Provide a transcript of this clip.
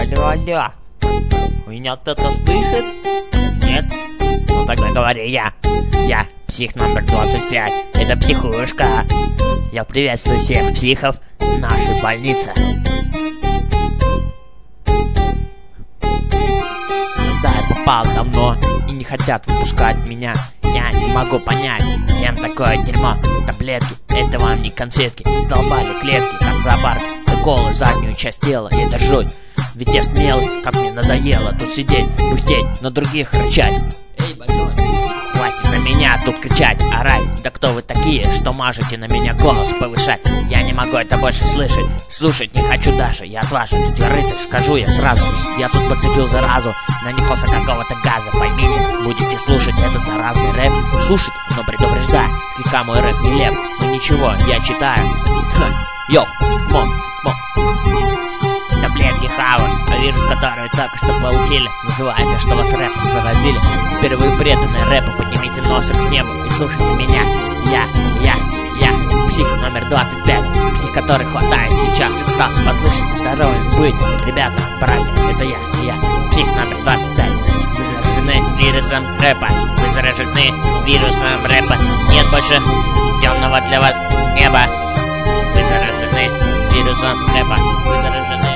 Алло, алло. Меня кто-то слышит? Нет? Ну тогда говори я. Я псих номер 25. Это психушка. Я приветствую всех психов в нашей больнице. Сюда я попал давно и не хотят выпускать меня. Я не могу понять, ем такое дерьмо. Таблетки, это вам не конфетки. Сдолбали клетки, как зоопарк. Уколы, заднюю часть тела я держу. Ведь я смелый, как мне надоело тут сидеть, пыхтеть, на других рычать. Эй, больной, хватит на меня тут кричать, орать. Да кто вы такие, что можете на меня голос повышать? Я не могу это больше слышать, слушать не хочу даже. Я отважен, тут я рыцарь, скажу я сразу. Я тут подцепил заразу, нанюхался какого-то газа. Поймите, будете слушать этот заразный рэп. Слушайте, но предупреждаю, слегка мой рэп нелеп. Но ничего, я читаю. Йоу, мон. Таблетки хавы, а вирус, который только что получили, называется, что вас рэпом заразили. Теперь вы преданные рэпу, поднимите носы к небу и слушайте меня. Я, псих номер 25, псих, который хватает сейчас экстаз. Послушайте, здоровым быть, ребята, братья, это я, псих номер 25. Вы заражены вирусом рэпа, вы заражены вирусом рэпа. Нет больше темного для вас неба. Вы заражены вирусом рэпа, вы заражены